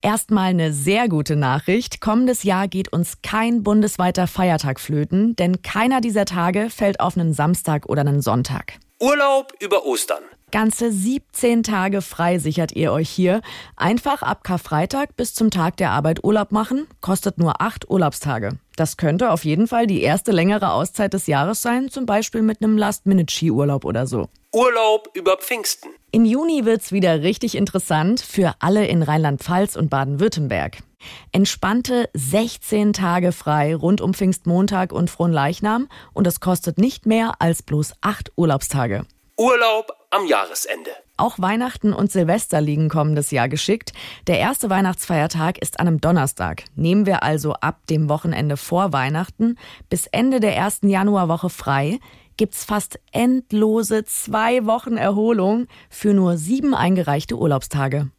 Erstmal eine sehr gute Nachricht. Kommendes Jahr geht uns kein bundesweiter Feiertag flöten, denn keiner dieser Tage fällt auf einen Samstag oder einen Sonntag. Urlaub über Ostern. Ganze 17 Tage frei sichert ihr euch hier. Einfach ab Karfreitag bis zum Tag der Arbeit Urlaub machen, kostet nur 8 Urlaubstage. Das könnte auf jeden Fall die erste längere Auszeit des Jahres sein, zum Beispiel mit einem Last-Minute-Skiurlaub oder so. Urlaub über Pfingsten. Im Juni wird's wieder richtig interessant für alle in Rheinland-Pfalz und Baden-Württemberg. Entspannte 16 Tage frei rund um Pfingstmontag und Fronleichnam und es kostet nicht mehr als bloß 8 Urlaubstage. Urlaub am Jahresende. Auch Weihnachten und Silvester liegen kommendes Jahr geschickt. Der erste Weihnachtsfeiertag ist an einem Donnerstag. Nehmen wir also ab dem Wochenende vor Weihnachten bis Ende der ersten Januarwoche frei, gibt's fast endlose 2 Wochen Erholung für nur 7 eingereichte Urlaubstage.